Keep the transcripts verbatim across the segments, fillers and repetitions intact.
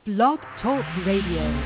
Blog Talk Radio.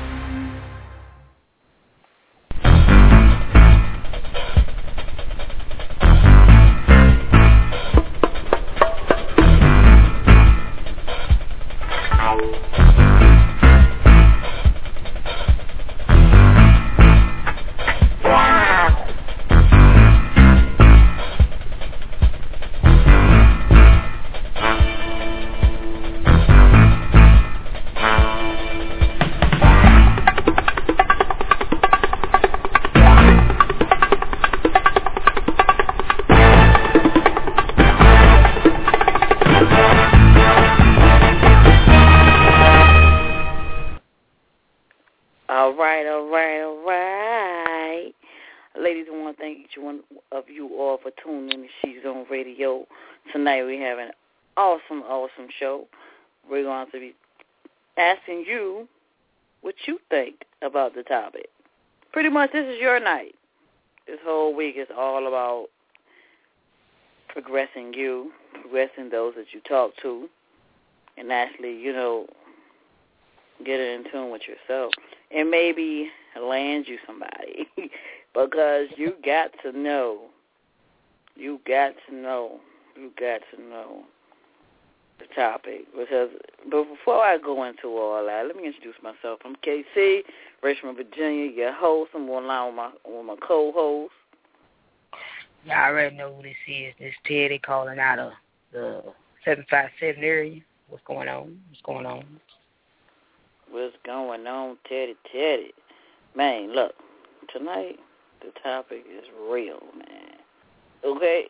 Tonight we have an awesome, awesome show. We're going to be asking you what you think about the topic. Pretty much this is your night. This whole week is all about progressing you, progressing those that you talk to, and actually, you know, getting in tune with yourself. And maybe land you somebody because you got to know, you got to know You got to know the topic because, but before I go into all that, let me introduce myself. I'm K C, Richmond, Virginia, your host. I'm on line with my with my co-host. Y'all already know who this is. This Teddy calling out of the seven five seven area. What's going on? What's going on? What's going on, Teddy? Teddy, man, look, tonight the topic is real, man. Okay.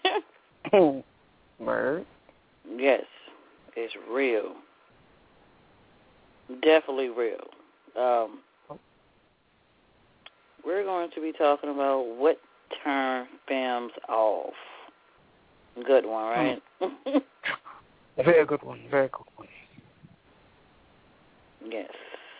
Word. Yes, it's real. Definitely real. Um, we're going to be talking about what turn films off. Good one, right? Mm. A very good one. Very good one. Yes.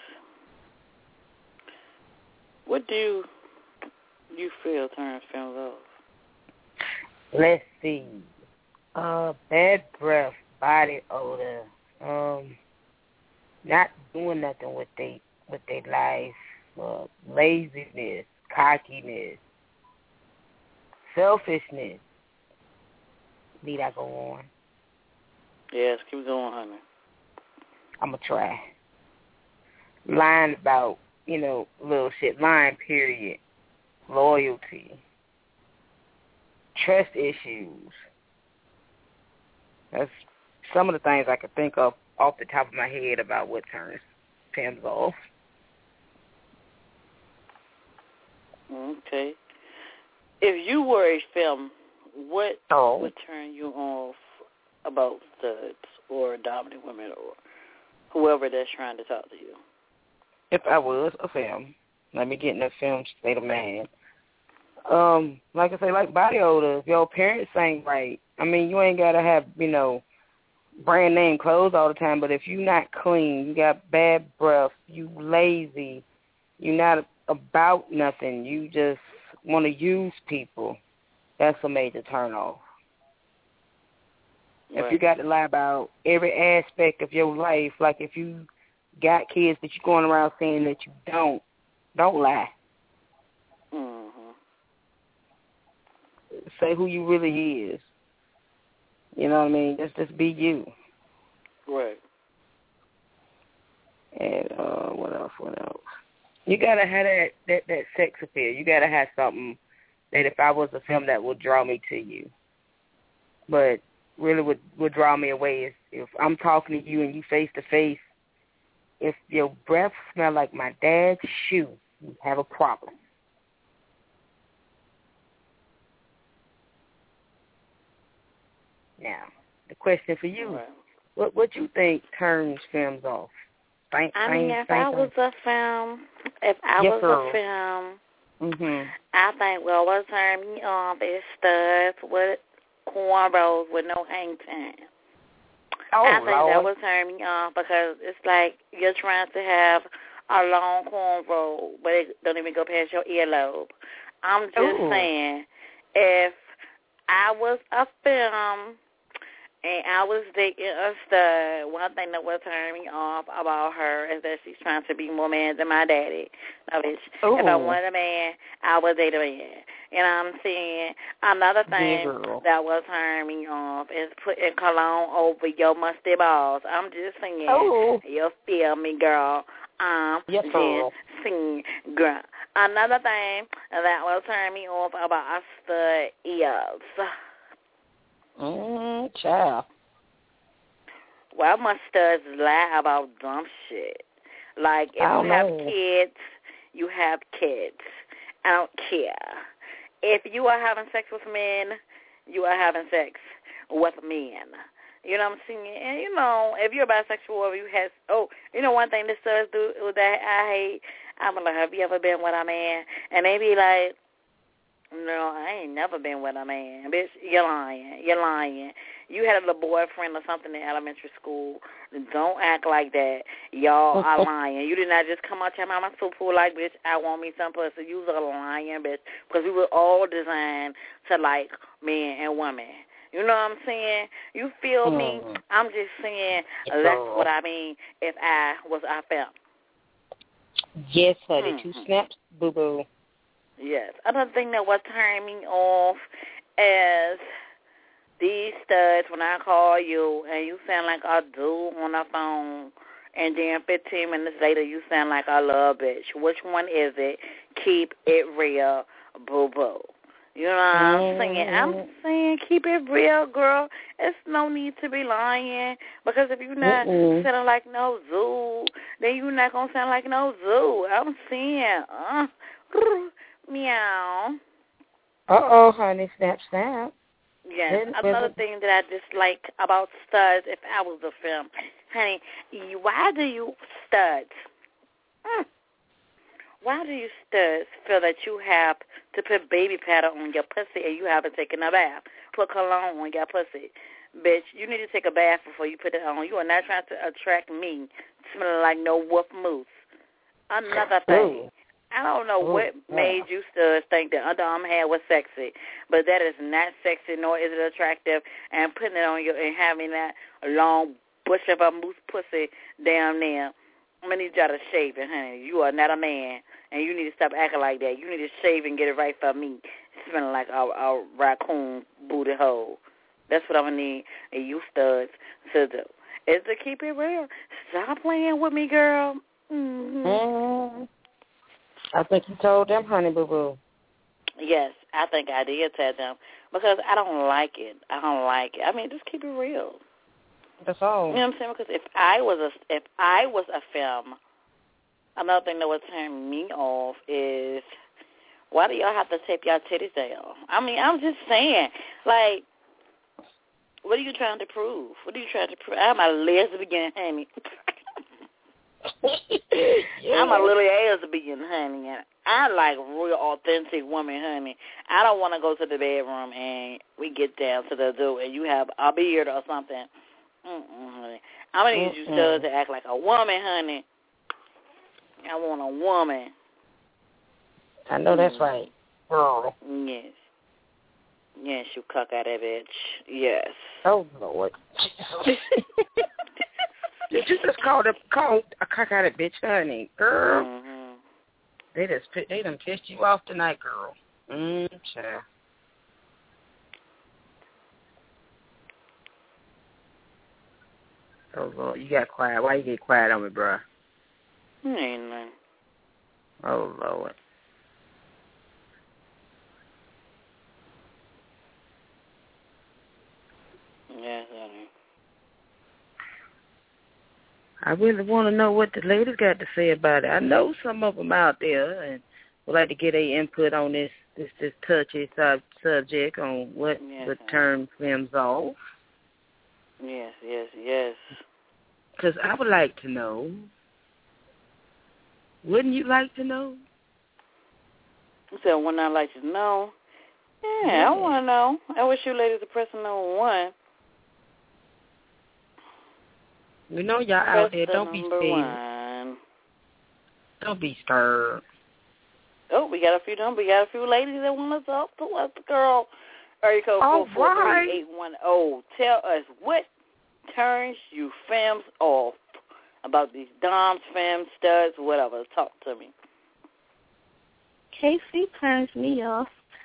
What do you, you feel turns films off? Let's see. Uh, bad breath, body odor, um, not doing nothing with they with their life, uh, laziness, cockiness, selfishness. Need I go on? Yes, keep going, honey. I'm gonna try. Lying about, you know, little shit. Lying, period. Loyalty. Trust issues. That's some of the things I could think of off the top of my head about what turns films off. Okay. If you were a film, what oh. would turn you off about studs or dominant women or whoever that's trying to talk to you? If I was a film, let me get in the film state of mind. Um, like I say, like body odor, if your parents ain't right, I mean, you ain't got to have, you know, brand name clothes all the time, but if you not clean, you got bad breath, you lazy, you not about nothing, you just want to use people, that's a major turn off. Right. If you got to lie about every aspect of your life, like if you got kids that you're going around saying that you don't, don't lie. Mm-hmm. Say who you really is. You know what I mean? Just just be you. Right. And uh, what else? What else? You gotta have that, that, that sex appeal. You gotta have something that if I was a film that would draw me to you. But really would, would draw me away is if I'm talking to you and you face to face, if your breath smell like my dad's shoe, you have a problem. Now, the question for you, right. what what you think turns films off? Thank, I mean, thank, if thank, I was a film, if I yes, was girl. a film, mm-hmm. I think, well, what turned me off is studs with cornrows with no hang time. Oh, I think Lord. that would turn me off because it's like you're trying to have a long cornrow, but it don't even go past your earlobe. I'm just Ooh. saying, if I was a film and I was dating a stud. One thing that would turn me off about her is that she's trying to be more man than my daddy. No, bitch. Ooh. If I wanted a man, I would date a man. You know what I'm saying? Another thing Girl. that will turn me off is putting cologne over your musty balls. I'm just saying. Oh. You feel me, girl? Um, Yes, girl. just saying, girl. Another thing that will turn me off about a stud is... Mm, child. Why must studs lie about dumb shit? Like, if I you don't have know. kids, you have kids. I don't care. If you are having sex with men, you are having sex with men. You know what I'm saying? And, you know, if you're bisexual or you have, oh, you know one thing the studs do that I hate? I'm like, have you ever been with a man? And they be like, no, I ain't never been with a man. Bitch, you're lying. You're lying. You had a little boyfriend or something in elementary school. Don't act like that. Y'all are lying. You did not just come out your mama so full like, bitch, I want me some pussy. You was a lying, bitch, because we were all designed to like men and women. You know what I'm saying? You feel me? Mm. I'm just saying It's that's all. what I mean if I was a film. Yes, honey. Mm-hmm. Two snaps, boo-boo. Yes. Another thing that was turning me off is these studs, when I call you and you sound like a dude on the phone, and then fifteen minutes later you sound like a little bitch. Which one is it? Keep it real, boo-boo. You know what I'm saying? I'm saying keep it real, girl. It's no need to be lying, because if you're not Mm-mm. sounding like no zoo, then you're not going to sound like no zoo. I'm saying, uh, meow. Uh-oh, honey. Snap, snap. Yes, Then- another then- thing that I dislike about studs, if I was a film, honey, you- why do you studs, mm, why do you studs feel that you have to put baby powder on your pussy and you haven't taken a bath? Put cologne on your pussy. Bitch, you need to take a bath before you put it on. You are not trying to attract me smelling like no wolf moose. Another thing. Ooh. I don't know Ooh, what yeah. made you studs think that underarm hair was sexy, but that is not sexy, nor is it attractive. And putting it on your and having that long bush of a moose pussy down there, I'm gonna need y'all to shave it, honey. You are not a man, and you need to stop acting like that. You need to shave and get it right for me, smelling like a, a raccoon booty hole. That's what I'm gonna need, and you studs to do is to keep it real. Stop playing with me, girl. Mm-hmm. Mm. I think you told them, honey, boo-boo. Yes, I think I did tell them, because I don't like it. I don't like it. I mean, just keep it real. That's all. You know what I'm saying? Because if I was a if I was a film, another thing that would turn me off is, why do y'all have to tape y'all titties down? I mean, I'm just saying, like, what are you trying to prove? What are you trying to prove? I'm a lesbian, honey. Yeah. I'm a little lesbian, honey, and I like real authentic woman, honey. I don't want to go to the bedroom and we get down to the door and you have a beard or something. Mm-mm, honey. I'm going to need you studs to act like a woman, honey. I want a woman. I know that's right. Girl. Yes. Yes, you cuck out that bitch. Yes. Oh, Lord. Did you just call the call a cock out of bitch, honey? Girl. Mm-hmm. They just they done pissed you off tonight, girl. Mm, child. Oh, Lord. You got quiet. Why you get quiet on me, bro? Ain't nothing. Oh, Lord. Yes, honey. I really want to know what the ladies got to say about it. I know some of them out there and would like to get a input on this this, this touchy sub- subject on what Yes, would honey. turn films off. Yes, yes, yes. Because I would like to know. Wouldn't you like to know? You said one I'd like to know. Yeah, Yeah. I want to know. I wish you ladies would press number one. You know y'all Press out there. the Don't be number scared. one. Don't be scared. Oh, we got a few. We got a few ladies that want to talk to us, girl. Area code All four four right. three eight one zero. Tell us what turns you femmes off about these doms, femmes, studs, whatever. Talk to me. Casey turns me off.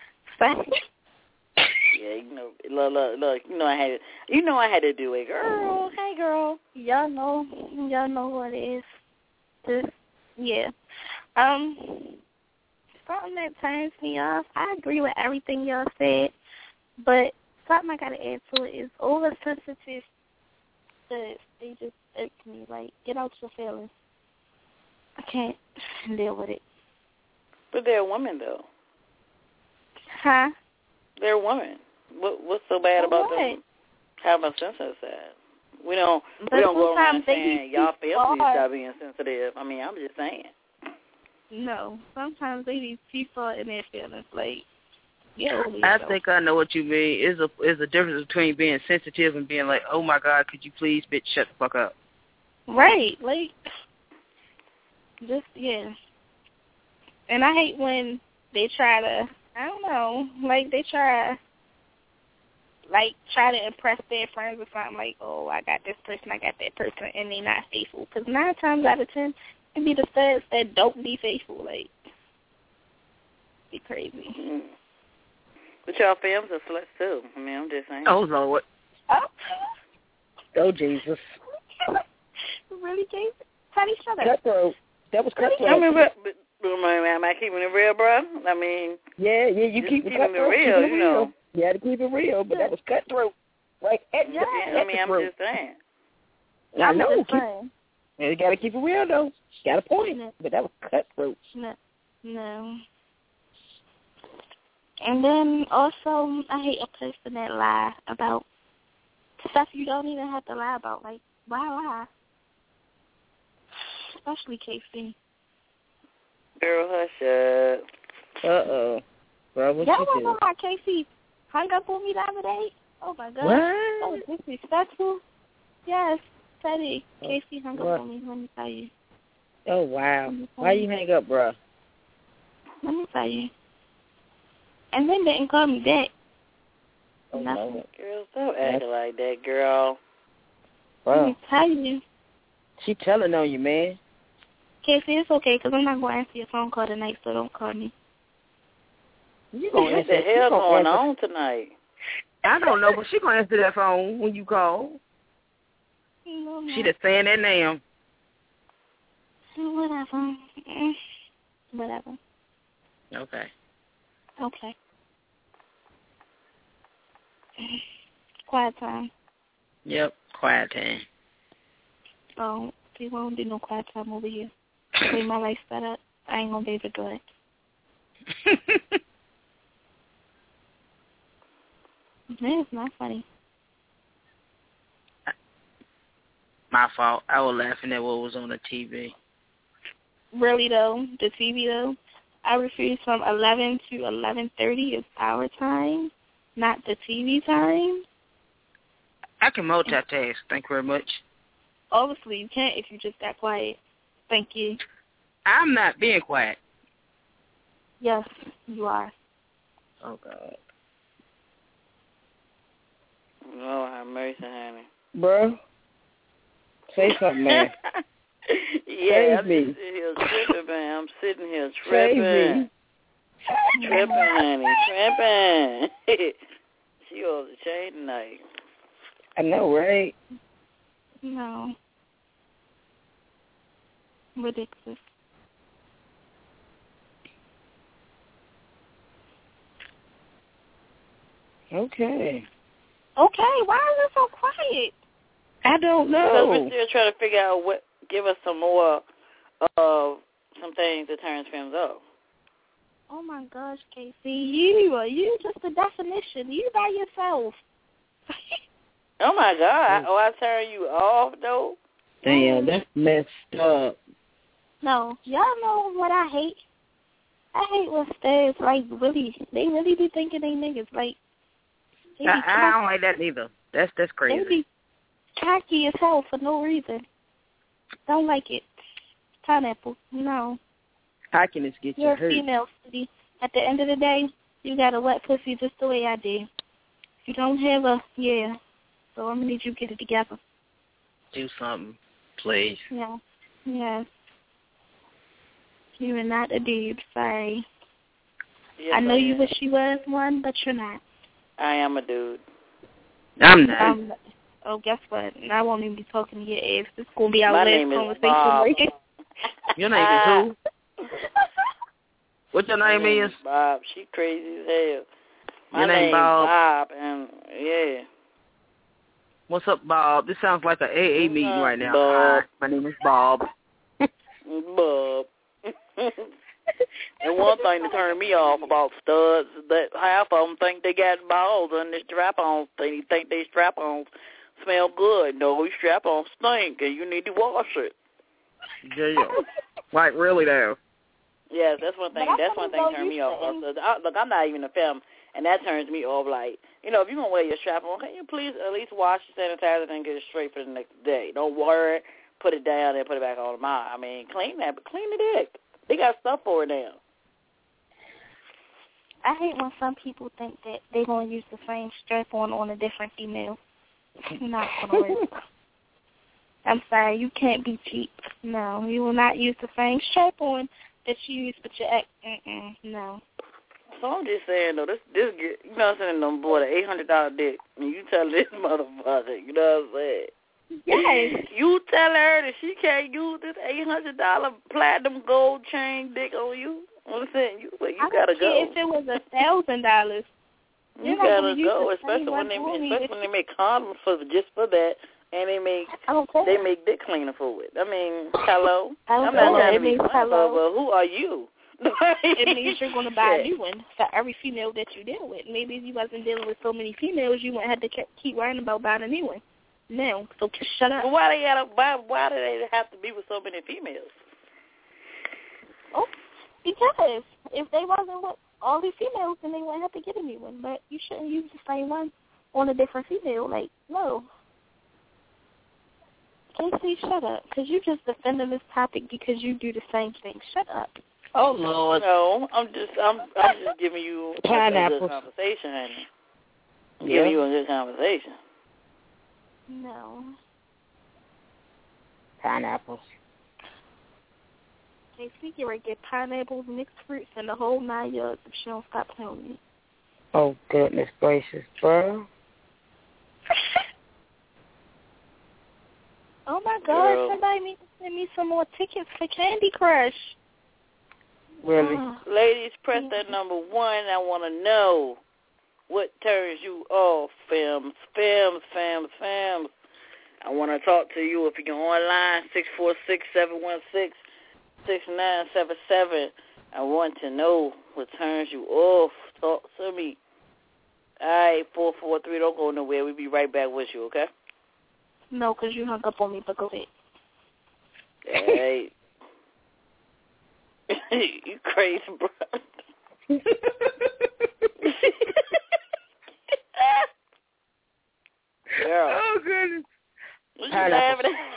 Yeah, you know, look, look, look, you know I had, you know I had to do it, girl. Hey, girl. Y'all know, y'all know what it is. Just, yeah. Um, something that turns me off. I agree with everything y'all said, but something I gotta add to it is oversensitive. That they just irk me. Like, get out your feelings. I can't deal with it. But they're women, though. Huh? They're women. What What's so bad For about what? them having a sensitive side? We don't. But we don't go around sometimes they saying be y'all too feel please far. stop being sensitive. I mean, I'm just saying. No, sometimes they be too far in their feelings. Like, yeah. I think I know what you mean. Is a is a difference between being sensitive and being like, oh my God, could you please, bitch, shut the fuck up? Right, like, just yeah. And I hate when they try to, I don't know, like they try, like try to impress their friends or something. Like, oh, I got this person, I got that person, and they not faithful. Because nine times out of ten, it be the studs that don't be faithful. Like, be crazy. Mm. But y'all films are sluts too. I mean, I'm just saying. Oh Lord. Oh, Oh Jesus. really, Casey? Honey, shut up. Cutthroat. That was cutthroat. I mean, but, but, but am I keeping it real, bro? I mean, yeah, yeah, you just keep it keeping it cutthroat. real, keep it you real. know. You had to keep it real, but that was cutthroat. Right at, yeah, at I the mean, I'm throat. just saying. I I'm know. just Keep, saying. yeah, you got to keep it real, though. Got a point. No. But that was cutthroat. No. No. And then also, I hate a person that lie about stuff you don't even have to lie about. Like, why lie? Especially K C. Girl, hush up. Uh-oh. Bro, what Y'all you want to do? know how K C hung up on me the other day? Oh, my God. What? That was disrespectful. Yes, Teddy. Oh, K C hung what? up on me. Let me tell you. Oh, wow. Why you hang up, bro? Let me tell you. And then didn't call me back. Oh, Nothing. no. Girl, stop acting like that, girl. Let Bro, me tell you. she telling on you, man. K C, it's okay, because I'm not going to answer your phone call tonight, so don't call me. You gonna What the answer, you hell gonna going answer. on tonight? I don't know, but she gonna answer that phone when you call. No, no. She just saying that now. Whatever. Mm. Whatever. Okay. Okay. Quiet time. Yep. Quiet time. Oh, we won't do no quiet time over here. The way my life's set up, I ain't gonna be able to do it. It's not funny. My fault. I was laughing at what was on the T V. Really though, the T V though, I refuse from eleven to eleven thirty is our time, not the T V time. I can multitask. Thank you very much. Obviously, you can't if you just got quiet. Thank you. I'm not being quiet. Yes, you are. Oh, God. Lord have mercy, honey. Bro, say something, man. Yeah, Save I'm me. just sitting here tripping, man. I'm sitting here Save tripping. me. Tripping, honey. Tripping. She owes a chain tonight. I know, right? No. Ridiculous. Okay. Okay, why is it so quiet? I don't Because know. we're still trying to figure out what, give us some more of some things that turns films off. Oh my gosh, K C, you are you just the definition. You by yourself. Oh my God! Oh, I turn you off though. Damn, that's messed up. No, y'all know what I hate. I hate when studs like really, they really be thinking they niggas like. They be I, I don't like that either. That's that's crazy. They be cocky as hell for no reason. Don't like it. Pineapple, no. Cockiness gets you You're a hurt. female, sweetie. At the end of the day, you got a wet pussy just the way I do. You don't have a, yeah. So I'm going to need you to get it together. Do something, please. Yeah. Yes. You are not a dude, sorry. Yes, I know I you am. wish you was one, but you're not. I am a dude. I'm not. Um, oh, guess what? I won't even be talking to your ass. This is going to be our My last name is conversation. Bob. Right? Your name is who? What your My name, name is? is Bob. She crazy as hell. My Your name name's Bob. Bob, and yeah. What's up, Bob? This sounds like an A A What's meeting up, right now. Bob? Hi, my name is Bob. Bob. And one thing to turn me off about studs is that half of them think they got balls and the strap-ons. They think they strap-ons smell good. No, these strap-ons stink, and you need to wash it. Yeah. Like, really, though? Yes, that's one thing. That's one thing that turned me off. Also, I, look, I'm not even a femme, and that turns me off. Like, you know, if you're going to wear your strap-on, can you please at least wash your sanitizer and get it straight for the next day? Don't wear it, put it down, and put it back on tomorrow. I mean, clean that, but clean the dick. They got stuff for it now. I hate when some people think that they're going to use the same strap-on on a different female. Not going to work. I'm sorry, you can't be cheap. No, you will not use the same strap-on that you use with your ex. Mm-mm, no. So I'm just saying, though, this, this you know what I'm saying, them boy, the eight hundred dollars dick, and you tell this motherfucker, you know what I'm saying? Yes. You tell her that she can't use this eight hundred dollars platinum gold chain dick on you. I'm saying, you, well, you I gotta don't care go. if it was a thousand dollars. You gotta go, especially when they, especially when they make condoms for just for that, and they make I don't care. they make dick cleaner for it. I mean, hello. I don't I'm care. not trying It to be means funny, hello. but who are you? It means you're going to buy Shit. a new one for every female that you deal with. Maybe if you wasn't dealing with so many females, you wouldn't have to keep worrying about buying a new one. No, so just shut up. But why they gotta? Why why do they have to be with so many females? Oh, because if they wasn't with all these females, then they wouldn't have to get a new one. But you shouldn't use the same one on a different female. Like, no. Casey, shut up, because you just defending this topic because you do the same thing. Shut up. Oh, Lord. No, I'm just I'm I'm just giving you a, a good conversation, honey. I'm Yeah. giving you a good conversation. No. Pineapples. Casey, get ready to get pineapples, mixed fruits, and the whole nine yards if she don't stop playing with me. Oh, goodness gracious, bro. Oh, my God. Girl. Somebody needs to send me some more tickets for Candy Crush. Really? Oh. Ladies, press that number one. I want to know what turns you off, films, films, films, films. I want to talk to you if you're online, six four six, seven one six, six nine seven seven. I want to know what turns you off. Talk to me. All right, four four three, don't go nowhere. We'll be right back with you, okay? No, because you hung up on me, but go ahead. All right. You crazy, bro. Girl. Oh, goodness. What you laughing at?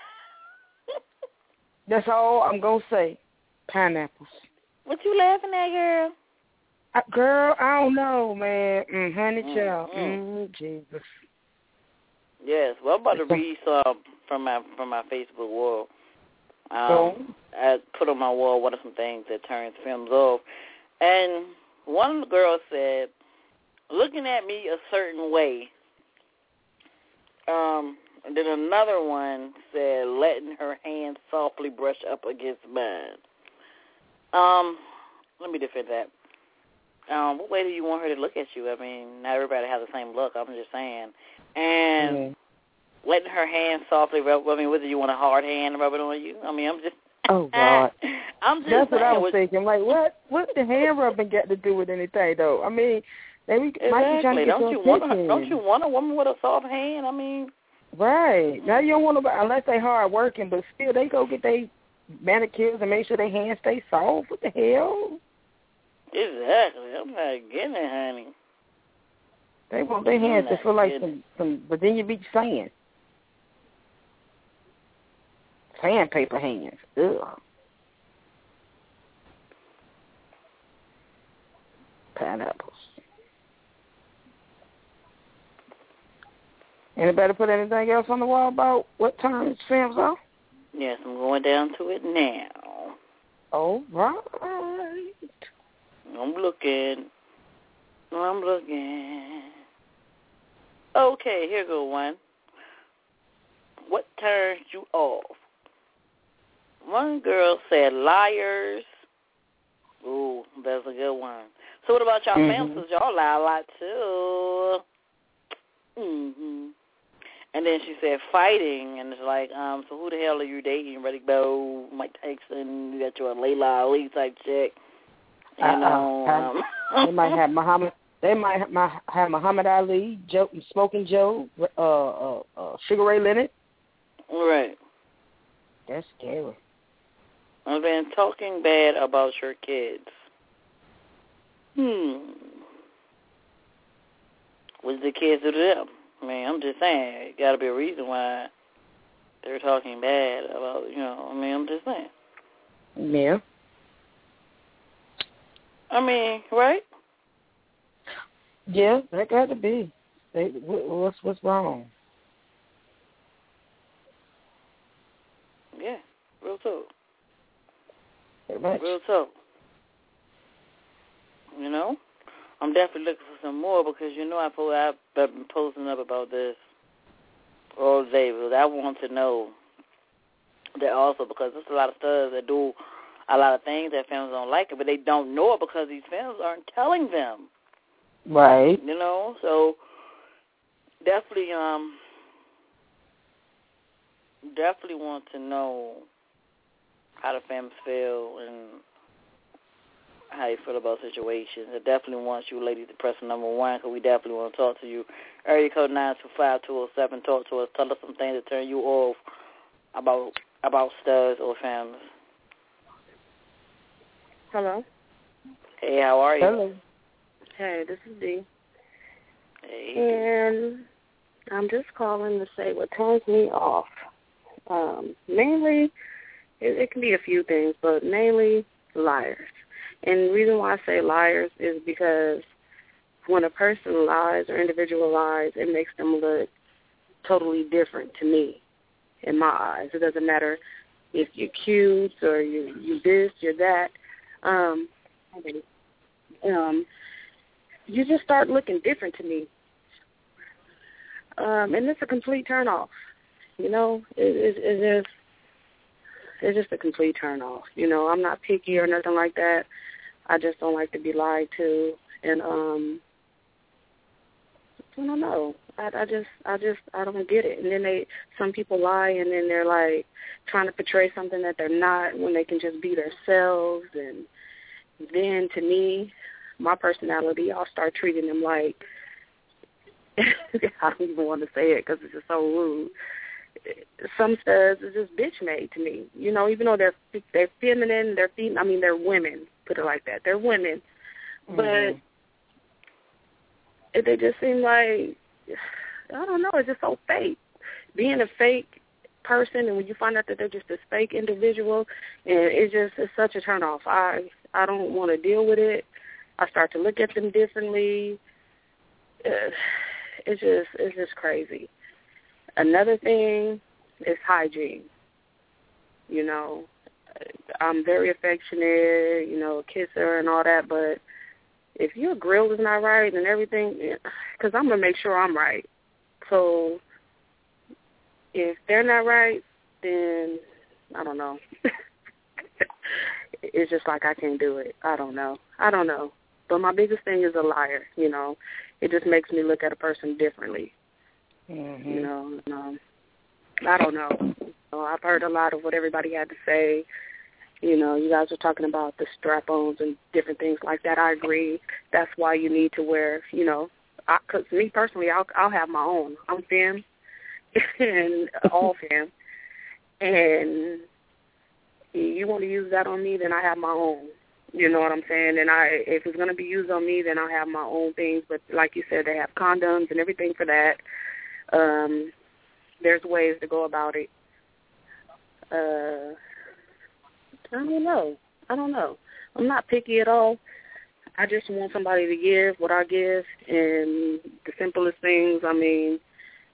That's all I'm going to say. Pineapples. What you laughing at, girl? Uh, girl, I don't know, man. Mm, honey Mm, child. mm. Mm, Jesus. Yes. Well, I'm about to read some from my from my Facebook wall. Um, So? I put on my wall what are some things that turns films off. And one of the girls said, looking at me a certain way. Um, and then another one said, letting her hand softly brush up against mine. Um, let me defend that. Um, what way do you want her to look at you? I mean, not everybody has the same look. I'm just saying. And Mm. letting her hand softly rub, I mean, whether you want a hard hand rub it on you. I mean, I'm just. Oh, God. I'm just That's saying. what I was what, thinking. Like, what What the hand rubbing got to do with anything, though? I mean, they might be trying Exactly. to get Don't your you want a, attention. don't you want a woman with a soft hand? I mean. Right. Now you don't want to, unless they hard working, but still they go get their manicures and make sure their hands stay soft. What the hell? Exactly. I'm not getting it, honey. They want their hands to feel like some, some Virginia Beach sand. Sandpaper hands. Ugh. Pineapples. Anybody put anything else on the wall about what time films are? Yes, I'm going down to it now. All right. I'm looking. I'm looking. Okay, here go one. What turns you off? One girl said liars. Ooh, that's a good one. So what about y'all mm-hmm. families? Y'all lie a lot too. Mm-hmm. And then she said fighting, and it's like, um, so who the hell are you dating? Ready to go? Mike Tyson, you got your Layla Ali type chick. You uh-uh. know, um, they might have Muhammad. They might have Muhammad Ali, Joe, Smoking Joe, uh, uh, uh, Sugar Ray Leonard. Right. That's scary. And then talking bad about your kids. Hmm. What did the kids do to them? I mean, I'm just saying, got to be a reason why they're talking bad about, you know, I mean, I'm just saying. Yeah. I mean, right? Yeah, that got to be. They, what's, what's wrong? Yeah, real talk. Pretty much. Real talk. You know? I'm definitely looking for some more because, you know, I po- I've been posting up about this all day because I want to know that also because there's a lot of studs that do a lot of things that families don't like it, but they don't know it because these families aren't telling them. Right. You know? So definitely, um, definitely want to know how the families feel and how you feel about situations. I definitely want you ladies to press number one because we definitely want to talk to you. Area code nine two five, two oh seven. Talk to us. Tell us some things that turn you off about about studs or families. Hello. Hey, how are you? Hello. Hey, this is Dee. Hey. And I'm just calling to say what turns me off. Um, mainly, it, it can be a few things, but mainly liars. And the reason why I say liars is because when a person lies or individual lies, it makes them look totally different to me in my eyes. It doesn't matter if you're cute or you you this, you're that. Um, um, you just start looking different to me. Um, and it's a complete turn off. You know, it, it, it's just it's just a complete turn off. You know, I'm not picky or nothing like that. I just don't like to be lied to, and um, I don't know. I, I just, I just, I don't get it. And then they, some people lie, and then they're like trying to portray something that they're not when they can just be themselves. And then to me, my personality, I'll start treating them like I don't even want to say it because it's just so rude. Some studs are just bitch made to me, you know. Even though they're they're feminine, they're fem- I mean they're women. Put it like that. They're women, mm-hmm. but they just seem like I don't know. It's just so fake. Being a fake person, and when you find out that they're just this fake individual, and it just it's such a turnoff. I I don't want to deal with it. I start to look at them differently. It's just it's just crazy. Another thing is hygiene. You know, I'm very affectionate, you know, kisser and all that, but if your grill is not right and everything, because I'm going to make sure I'm right. So if they're not right, then I don't know. It's just like I can't do it. I don't know. I don't know. But my biggest thing is a liar, you know. It just makes me look at a person differently. Mm-hmm. You know, um, I don't know. You know. I've heard a lot of what everybody had to say. You know, you guys were talking about the strap-ons and different things like that. I agree. That's why you need to wear, you know, because me personally, I'll, I'll have my own. I'm femme, and all femme. And you want to use that on me, then I have my own. You know what I'm saying? And I, if it's going to be used on me, then I'll have my own things. But like you said, they have condoms and everything for that. Um, there's ways to go about it. Uh, I don't know. I don't know. I'm not picky at all. I just want somebody to give what I give, and the simplest things, I mean,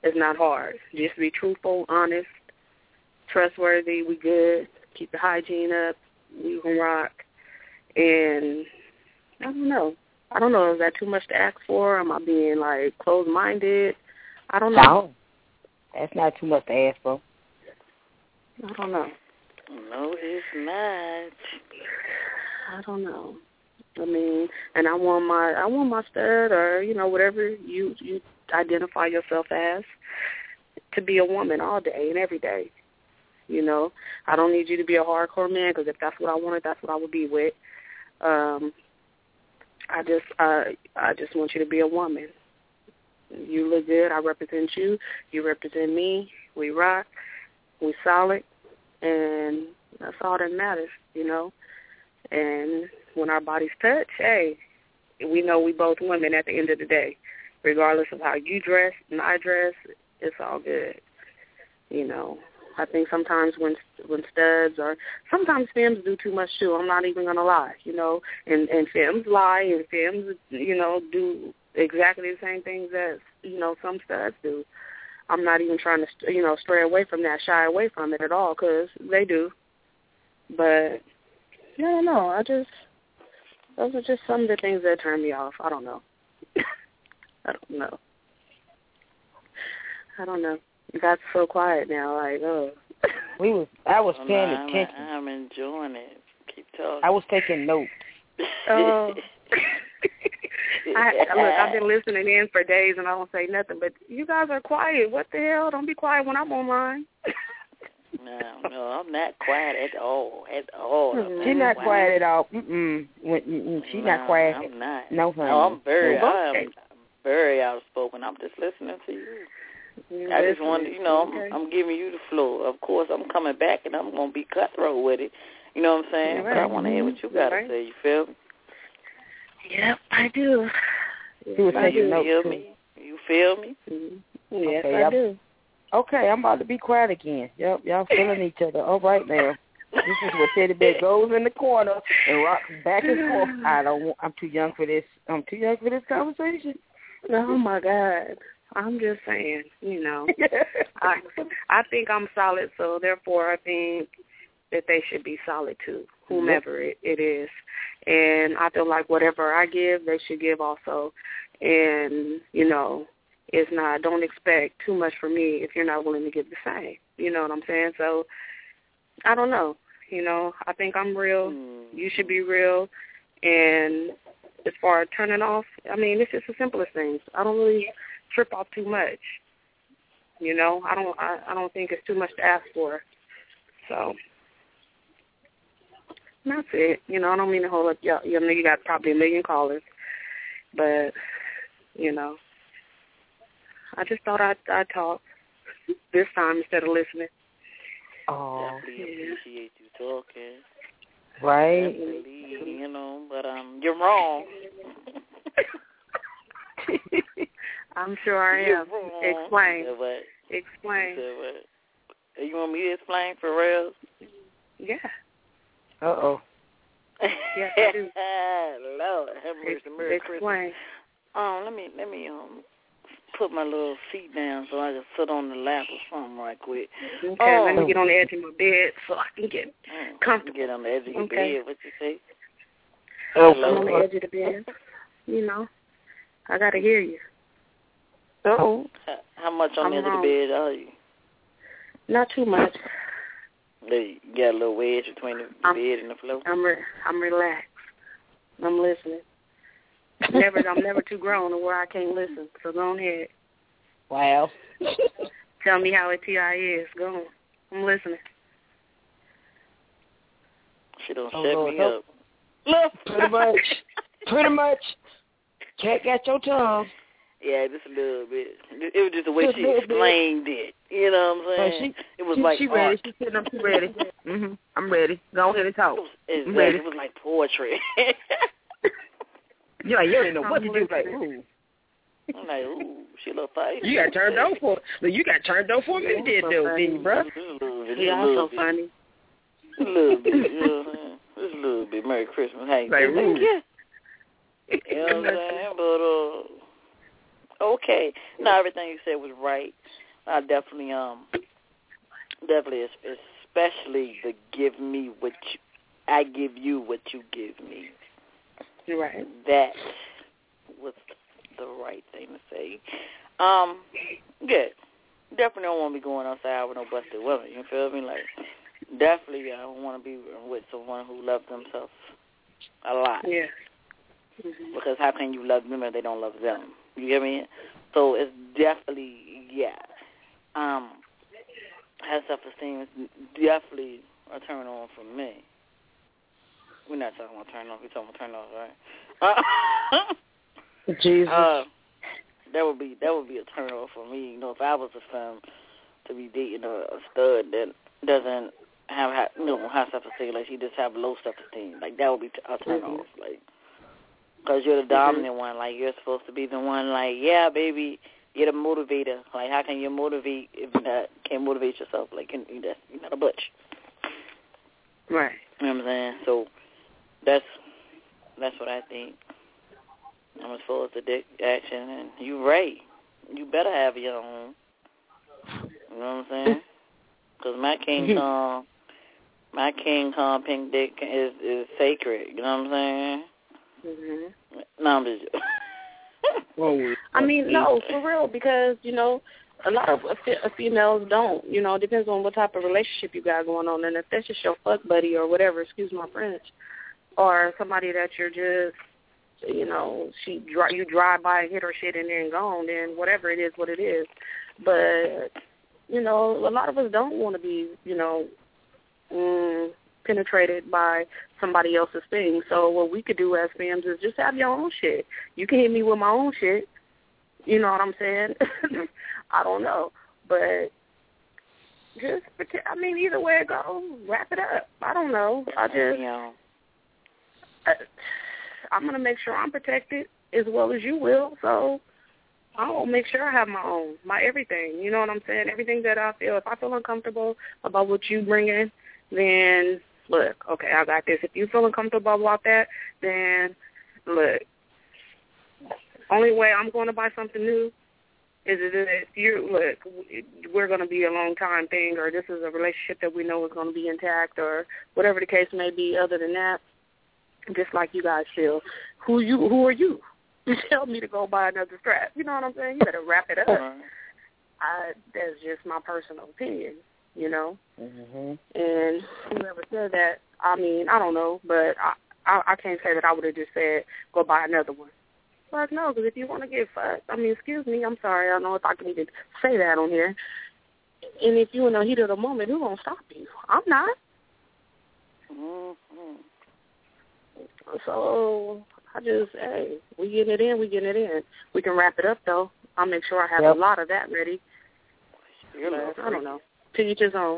It's not hard. Just be truthful, honest, trustworthy. We good. Keep the hygiene up. We can rock. And I don't know. I don't know. Is that too much to ask for? Am I being, like, closed-minded? I don't know. No. That's not too much to ask for. I don't know. No, it's not. I don't know. I mean, and I want my I want my stud or, you know, whatever you, you identify yourself as to be a woman all day and every day. You know, I don't need you to be a hardcore man because if that's what I wanted, that's what I would be with. Um, I just I, I just want you to be a woman. You look good. I represent you. You represent me. We rock. We solid. And that's all that matters, you know. And when our bodies touch, hey, we know we both women at the end of the day. Regardless of how you dress and I dress, it's all good. You know, I think sometimes when when studs or sometimes femmes do too much too. I'm not even going to lie, you know. And, and femmes lie and femmes, you know, do exactly the same things as, you know, some studs do. I'm not even trying to, you know, stray away from that, shy away from it at all, because they do. But, I don't know. I just, those are just some of the things that turn me off. I don't know. I don't know. I don't know. It got so quiet now, like, oh. We was, I was Oh, paying no, I'm, attention. I'm enjoying it. Keep talking. I was taking notes. Oh. I, look, I've been listening in for days and I don't say nothing, but you guys are quiet. What the hell? Don't be quiet when I'm online. No, no, I'm not quiet at all. At all. Mm-hmm. She's not quiet at all. Mm-mm. When, mm-mm. She's no, not quiet. I'm not. No, honey. No, I'm very, No, I'm okay. very outspoken. I'm just listening to you. You're I just listening. want, you know, Okay. I'm, I'm giving you the floor. Of course, I'm coming back and I'm going to be cutthroat with it. You know what I'm saying? Right. But I want to hear what you got to Right. say. You feel me? Yep, I do. She was Yes, I taking You do. notes, feel too. me? You feel me? Mhm. Yes, Okay, I y'all- do. Okay, I'm about to be quiet again. Yep, y'all feeling each other. All right now. This is where Teddy Bear goes in the corner and rocks back and forth. I don't want, I'm too young for this. I'm too young for this conversation. Oh, my God. I'm just saying, you know, I I think I'm solid, so therefore I think that they should be solid too, whomever it, it is. And I feel like whatever I give, they should give also. And, you know, it's not, don't expect too much from me if you're not willing to give the same. You know what I'm saying? So, I don't know. You know, I think I'm real. Mm. You should be real. And as far as turning off, I mean, it's just the simplest things. I don't really trip off too much. You know, I don't I, I don't think it's too much to ask for. So that's it. You know, I don't mean to hold up. You you know, you got probably a million callers, but you know, I just thought I'd, I'd talk this time instead of listening. Oh, Definitely appreciate you talking. right. Definitely, you know, but um, you're wrong. I'm sure I You're am. wrong. Explain. You said what? Explain. You said what? You want me to explain for real? Yeah. Uh-oh. Yes, I do. Lord, have mercy, Merry Christmas. Explain. Um, let me let me um put my little feet down so I can sit on the lap or something right quick. Okay, Oh. let me get on the edge of my bed so I can get Mm, comfortable. Get on the edge of your Okay. bed. What you say? Oh, I'm on the edge of the bed. You know, I got to hear you. Uh-oh. How, how much on I'm the edge wrong. of the bed are you? Not too much. You got a little wedge between the I'm- bed and the floor? I'm re- I'm relaxed. I'm listening. Never, I'm never too grown to where I can't listen. So go ahead. Wow. Tell me how a T I is. Go on. I'm listening. She don't Oh, shut Lord, me help. up. Look. Pretty much. Pretty much. Cat got your tongue. Yeah, just a little bit. It was just the way Just a she little bit. explained it. You know what I'm Oh, saying? she, it was she, like she art. ready. She's sitting up. She ready. Mm-hmm. I'm ready. Go ahead and talk. It was, exactly. I'm ready. It was like poetry. You're like, you don't even know what to I'm do. Like, listening. ooh. I'm like, ooh, she look feisty. You got turned on for Look, you got turned on for a minute, did though, didn't you, bro? Just a little bit. He Just a little also bit. funny. Just a little bit. You know what I'm saying? Just a little bit. Merry Christmas. Hey, Like, thank ooh. you. You know what I'm saying? But, uh, Okay. No, everything you said was right. I definitely, um, definitely, especially the give me what you, I give you what you give me. Right. That was the right thing to say. Um, good. Definitely don't want to be going outside with no busted women. You feel me? Like, definitely, I don't want to be with someone who loves themselves a lot. Yeah. Mm-hmm. Because how can you love them if they don't love them? You get me? So it's definitely, yeah. Um, high self-esteem is definitely a turn on for me. We're not talking about turn off. We're talking about turn off, right? Uh, Jesus. Uh, that would be that would be a turn off for me. You know, if I was a femme to be dating a, a stud that doesn't have high, you know, high self-esteem, like she just have low self-esteem, like that would be a turn mm-hmm. off, like. Because you're the dominant mm-hmm. one. Like, you're supposed to be the one, like, yeah, baby, you're the motivator. Like, how can you motivate if you not, can't motivate yourself? Like, you're not a butch. Right. You know what I'm saying? So that's that's what I think. I'm as far as the dick action. And you're right. You better have your own. You know what I'm saying? Because my King Kong, my King Kong pink dick is, is sacred. You know what I'm saying? Mm-hmm. No, I'm just. I mean, no, for real, because you know, a lot of uh, females don't. You know, it depends on what type of relationship you got going on, and if that's just your fuck buddy or whatever, excuse my French, or somebody that you're just, you know, she you drive by and hit her shit and then gone, then whatever it is, what it is. But you know, a lot of us don't want to be, you know. Mm, penetrated by somebody else's thing. So what we could do as femmes is just have your own shit. You can hit me with my own shit. You know what I'm saying? I don't know. But just, I mean, either way it goes, wrap it up. I don't know. I just, yeah. I, I'm going to make sure I'm protected as well as you will. So I'll make sure I have my own, my everything. You know what I'm saying? Everything that I feel. If I feel uncomfortable about what you bring in, then look, okay, I got this. If you feel uncomfortable about that, then look, only way I'm going to buy something new is if you, look, we're going to be a long time thing, or this is a relationship that we know is going to be intact, or whatever the case may be. Other than that, just like you guys feel, who you, who are you? You tell me to go buy another strap. You know what I'm saying? You better wrap it up. I, that's just my personal opinion. You know, mm-hmm. and whoever said that, I mean, I don't know, but I I, I can't say that I would have just said, go buy another one. Fuck no, because if you want to get fucked, I mean, excuse me, I'm sorry, I don't know if I can even say that on here. And if you in the heat of the moment, who's going to stop you? I'm not. Mm-hmm. So I just, hey, we getting it in, we getting it in. We can wrap it up, though. I'll make sure I have yep. a lot of that ready. But, I don't know. To each his own.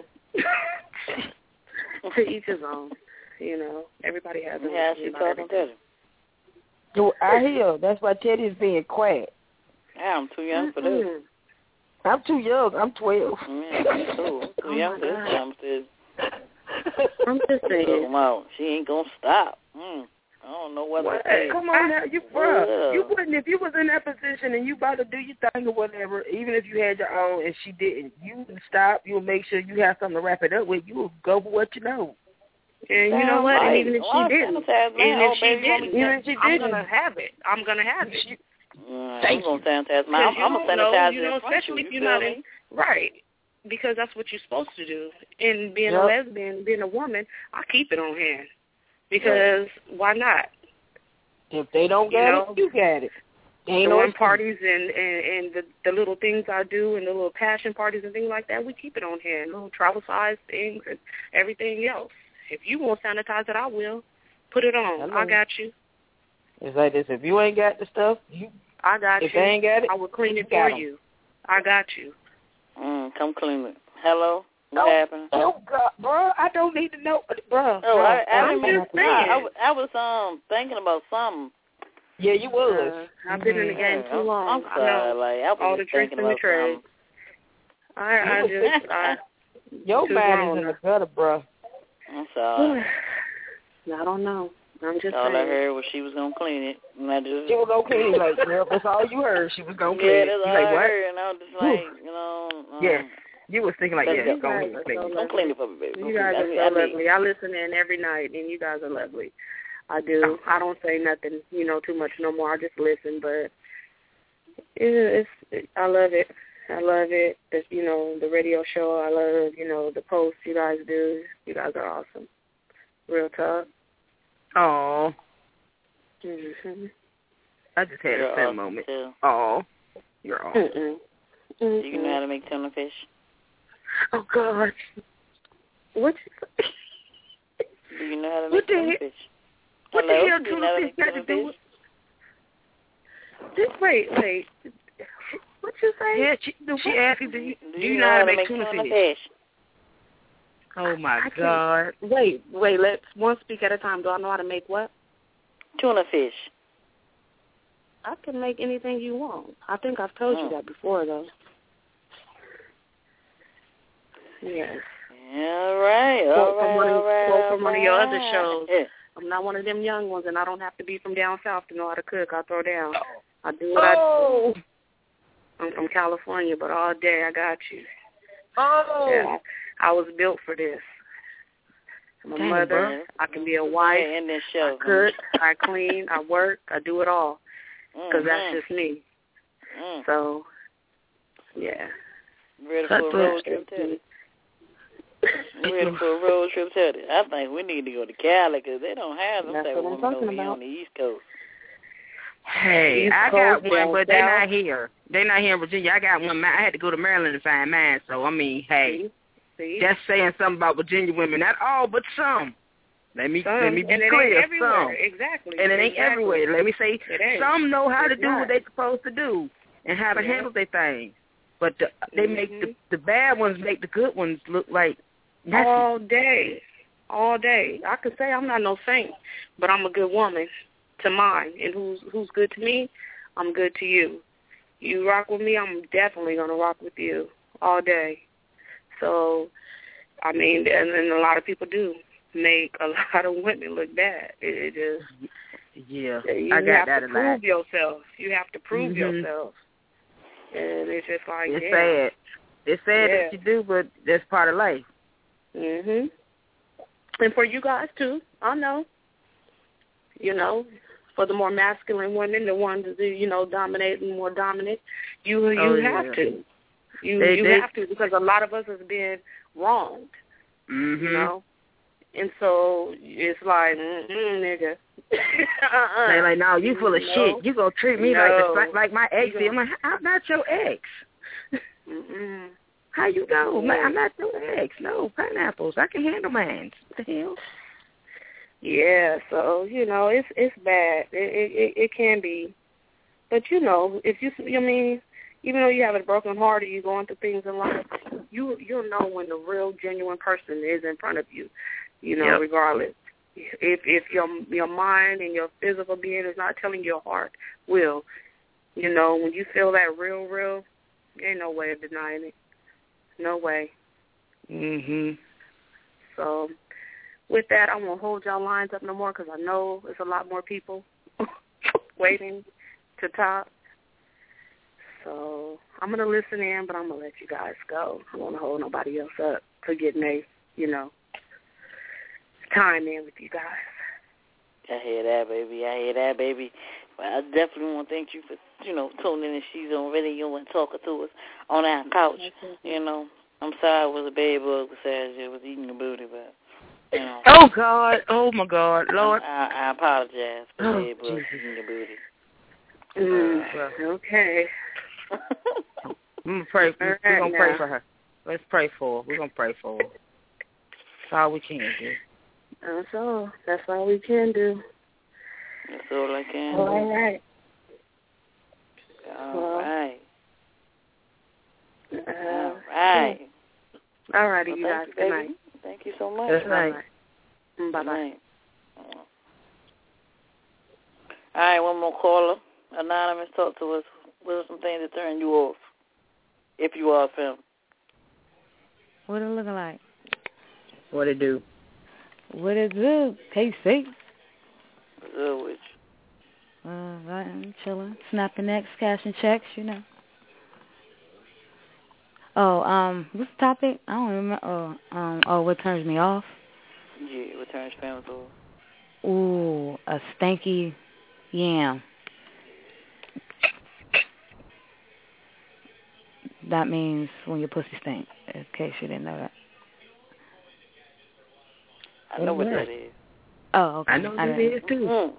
To each his own. You know, everybody has a yeah, she talking to you. I hear. That's why Teddy's being quiet. Yeah, I'm too young for this. Mm-hmm. I'm too young. I'm twelve. Yeah, me too. I'm too oh young for this youngsters. I'm just saying. Out. She ain't gonna stop. Mm. I don't know what to say. Come on now, you bro. You wouldn't if you was in that position and you about to do your thing or whatever. Even if you had your own and she didn't, you would stop. You would make sure you have something to wrap it up with. You would go for what you know. And you know what? Right. And even if well, she didn't, even oh, if she didn't, even if she didn't, I'm gonna have it. I'm gonna have it. Mm, I'm gonna sanitize my. I'm, I'm gonna sanitize you know, it. especially you, if you're not in right. Because that's what you're supposed to do. And being yep. a lesbian, being a woman, I keep it on hand. Because right. why not? If they don't get you know, it, you got it. Ain't the no one parties and, and, and the, the little things I do and the little passion parties and things like that, we keep it on hand. Little travel size things and everything else. If you want to sanitize it, I will. Put it on. I, I got you. It's like this. If you ain't got the stuff, you. I got if you. If they ain't got it, I will clean it for you. I got you. Mm, come clean it. Hello? What oh, happened? Oh, God, bro, I don't need to know. Bro, oh, bro, I, I I'm didn't just saying. I, I, I was um thinking about something. Yeah, you was. Uh, I've been mm-hmm. in the game too long. I'm, I'm sorry. I know. Like, I was all the tricks in the trade. I, I just, I. Your mind is in the gutter, bro. I'm sorry. I don't know. I'm just all saying. I heard was she was gonna clean it. And I just, She was gonna clean it. Like, well, that's all you heard. She was gonna clean yeah, it. that's all Like, I what? heard, and I was just like, you know, um, Yeah. You was thinking like, Let's yeah, go. it's gonna You guys clean are it. so don't clean it for me, baby. You guys I are mean, so I mean, lovely. I listen in every night, and you guys are lovely. I do. I don't say nothing, you know, too much no more. I just listen, but it's, it's I love it. I love it. This, you know, the radio show. I love, you know, the posts you guys do. You guys are awesome. Real talk. Oh, Mm-hmm. I just had you're a sad awesome moment. too. Oh, you're awesome. Mm-mm. Do Mm-mm. you know how to make tuna fish? Oh God. What? You say? Do you know how to What make the tuna heck? fish? What Hello? the hell Do you know how to tuna make fish got tuna to do fish? with? This, wait, wait. What you say? Yeah, she, The she what? asked you, do you, Do do you know how to make tuna fish? fish? Oh, my I can't- God. Wait, wait. Let's one speak at a time. Do I know how to make what? Tuna fish. I can make anything you want. I think I've told Mm. you that before, though. Yes. All right, all Quote right, from one of, all right, quote all from one of your other right. shows. I'm not one of them young ones, and I don't have to be from down south to know how to cook. I throw down. I do what Oh. I do. I'm from California, but all day I got you. Oh. Yeah, I was built for this. I'm a Dang, mother. bro. I can be a wife. Yeah, in this show. I cook. I clean. I work. I do it all because mm-hmm. that's just me. Mm. So, yeah. Ready for a road trip, Teddy? Ready for a road trip, Teddy? I think we need to go to Cali because they don't have them That's type of what I'm women talking over here about. on the East Coast. Hey, East I got Coast, one, down but they're south. not here. They're not here in Virginia. I got one. I had to go to Maryland to find mine. So, I mean, hey, See? just saying something about Virginia women. Not all, but some. Let me Some. let me be and it clear. Ain't everywhere. Some. Exactly. And it ain't exactly. everywhere. Let me say, It ain't. some know how to It's do not. what they're supposed to do and how to Yeah. handle their things. But the, they mm-hmm. make the the bad ones make the good ones look like nothing. All day. All day. I could say I'm not no saint, but I'm a good woman to mine. And who's who's good to me, I'm good to you. You rock with me, I'm definitely going to rock with you all day. So, I mean, and, and a lot of people do make a lot of women look bad. It, it just, Yeah, you I got have that to a prove lot. yourself. You have to prove Mhm. yourself. And it's just like, It's yeah. sad. It's sad Yeah. that you do, but that's part of life. Mhm. And for you guys too, I know. You know, for the more masculine women, the ones that you know dominate and more dominant, you you Oh, have yeah. to. You They- you they- have to because a lot of us has been wronged. Mhm. You know, and so it's like, mm-mm, nigga. uh-uh. They like, no, you full of no. shit. You gonna treat me No. like the, like my ex You did. I'm like, I'm not your ex. Mm-mm. How you know? Yeah. I'm not your ex. No, pineapples. I can handle mine. What the hell? Yeah, so you know it's it's bad. It it it can be, but you know if you I mean even though you have a broken heart or you're going through things in life, you you'll know when the real genuine person is in front of you. You know, Yep. regardless if if your your mind and your physical being is not telling your heart will. You know, when you feel that real, real, there ain't no way of denying it. No way. Mhm. So. With that, I won't hold y'all lines up no more because I know there's a lot more people waiting to talk. So I'm going to listen in, but I'm going to let you guys go. I don't want to hold nobody else up for getting a, you know, time in with you guys. I hear that, baby. I hear that, baby. Well, I definitely want to thank you for, you know, tuning in. She's on radio and talking to us on our couch. You know, I'm sorry it was a bed bug besides it was eating the booty, but, you know. Oh God! Oh my God, Lord! I, I apologize for Oh, bed bugs Jesus. eating the booty. Mm, okay. I'm gonna pray. All We're right gonna pray now. for her. Let's pray for her. We're gonna pray for her. That's all we can do. That's all. That's all we can do. That's all I can do. All right. All Well, right. Uh, All right. All righty, Well, you guys. thank you, Good baby. night. Thank you so much. Good night. Bye Good bye. night. All right, one more caller. Anonymous, talk to us. What are some things that turn you off if you are a film? What it looking like? What it do? What it do? K C? Good with you. Uh, right, I'm chilling, snapping necks, cashing checks, you know. Oh, um, what's the topic? I don't remember. Oh, um, oh, what turns me off? Yeah, what turns females off? Ooh, a stanky yam. That means when your pussy stink, in case you didn't know that. I know what that is. Oh, okay. I know what it is, too. Mm.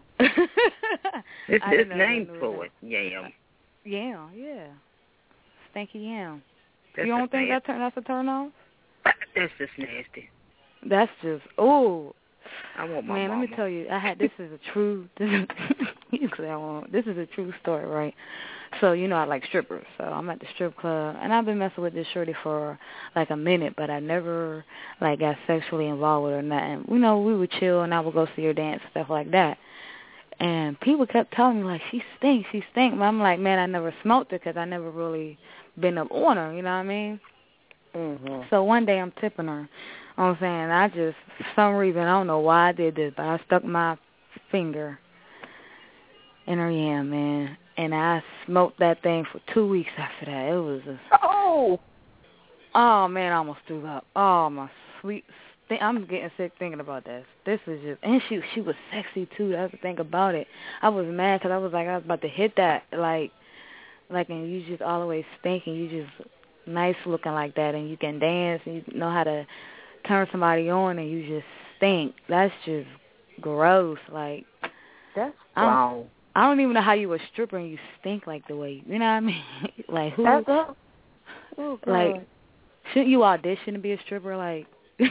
It's his name for it, yam. Yam, yeah. Stanky yam. That's you don't think nasty. that turn, that's a turn off? That's just nasty. That's just, ooh. I want my Man, mama. let me tell you, I had, this is a true, this is, you say I want, this is a true story, right? So, you know, I like strippers. So I'm at the strip club, and I've been messing with this shorty for, like, a minute, but I never, like, got sexually involved with her or nothing. You know, we would chill, and I would go see her dance, stuff like that. And people kept telling me, like, she stinks, she stinks. But I'm like, man, I never smoked her because I never really been up on her, you know what I mean? Mm-hmm. So one day I'm tipping her. You know what I'm saying? I just, for some reason, I don't know why I did this, but I stuck my finger in her yam, man. And I smoked that thing for two weeks after that. It was a... Oh! Oh, man, I almost threw up. Oh, my sweet... St- I'm getting sick thinking about this. This is just... And she she was sexy, too. That's the thing about it. I was mad because I was like, I was about to hit that. Like, like, and you just always thinking you just nice looking like that, and you can dance, and you know how to turn somebody on, and you just stink. That's just gross. Like... That's I don't, wrong. I don't even know how you a stripper and you stink like the way, you know what I mean? Like, who, That's up. Oh, like, shouldn't you audition to be a stripper? Like,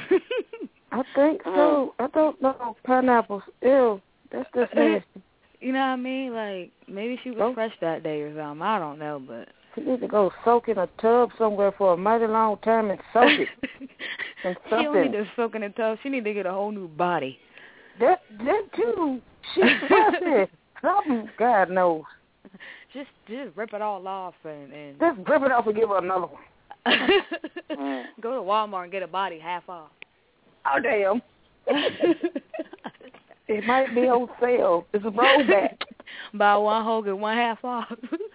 I think so. I don't know. Pineapples. Ew. That's just nasty. You know what I mean? Like, maybe she was Oh. fresh that day or something. I don't know, but. She needs to go soak in a tub somewhere for a mighty long time and soak it. And She don't something. need to soak in a tub. She need to get a whole new body. That, that too. She's busted. Something, God knows. Just just rip it all off and... and Just rip it off and give her another one. Go to Walmart and get a body half off. Oh, damn. It might be on sale. It's a rollback. Buy one whole, get one half off.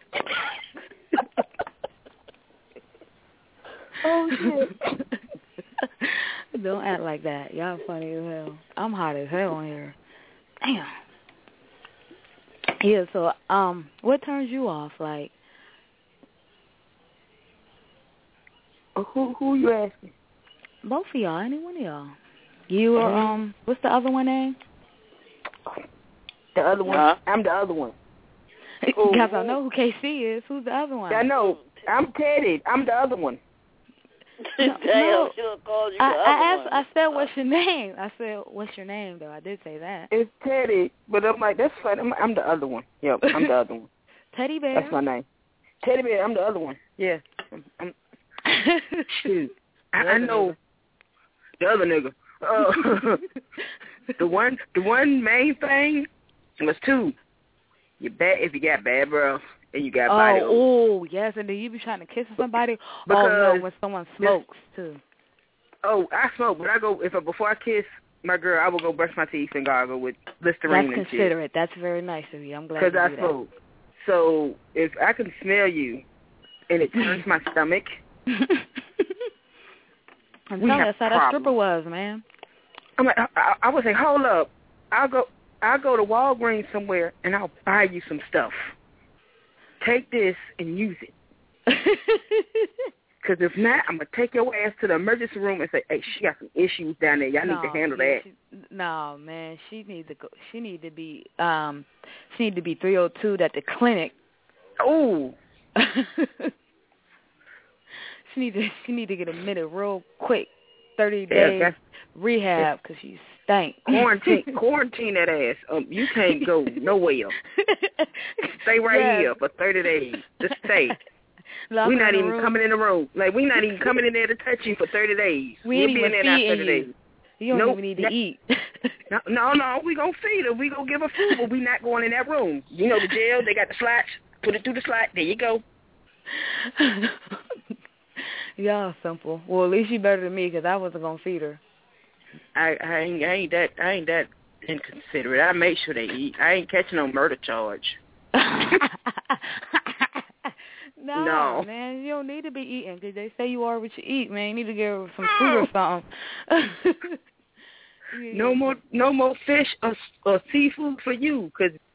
Oh, shit. Don't act like that. Y'all funny as hell. I'm hot as hell on here. Damn. Yeah, so, um, what turns you off? Like, Who who you asking? both of y'all, any one of y'all. You or, um, what's the other one name? The other one? Huh? I'm the other one. Because I know who K C is. Who's the other one? I know. I'm Teddy. I'm the other one. No, Damn, no. she done called you I, the I other asked, one. I said, what's your name? I said, what's your name, though? I did say that. It's Teddy, but I'm like, that's fine. I'm, I'm the other one. Yep, I'm the other one. Teddy Bear? That's my name. Teddy Bear, I'm the other one. Yeah. I'm, I'm, shoot. I, I know the other nigga. Uh, the one, the one main thing was two. You bad if you got bad breath and you got oh, body odor. Oh, yes, and then you be trying to kiss somebody. Oh, no, when someone smokes, too. Oh, I smoke, but I go, if I, before I kiss my girl, I will go brush my teeth and gargle with Listerine That's and shit. considerate. That's very nice of you. I'm glad you do Because I that. smoke. So if I can smell you and it turns my stomach, I'm we telling you, have that's how that problems. stripper was, man. I'm like, I, I would say, hold up. I'll go I'll go to Walgreens somewhere and I'll buy you some stuff. Take this and use it. Because if not, I'm going to take your ass to the emergency room and say, hey, she got some issues down there. Y'all no, need to handle yeah, that. She, no, man, she need to go. She need to be. Um, she need to be three oh two at the clinic. Oh. she need to. She need to get admitted real quick. Thirty Yeah, days that's, rehab because she stank. Quarantine, quarantine that ass. Um, you can't go nowhere. Stay right yes. here for thirty days. Just stay. Lock We're her not in the even room. coming in the room. Like, we're not even coming in there to touch you for thirty days. We we'll ain't be even in there feeding after thirty you. days. You don't Nope. even need to That- eat. No, no, no, we gonna feed her. We gonna give her food, but we not going in that room. You know the jail, they got the slots. Put it through the slot. There you go. Y'all simple. Well, at least you better than me because I wasn't gonna feed her. I, I ain't, I ain't that, I ain't that inconsiderate. I make sure they eat. I ain't catching no murder charge. no, no, man, you don't need to be eating because they say you are what you eat, man. You need to get some fruit or something. no more, no more fish or, or seafood for you because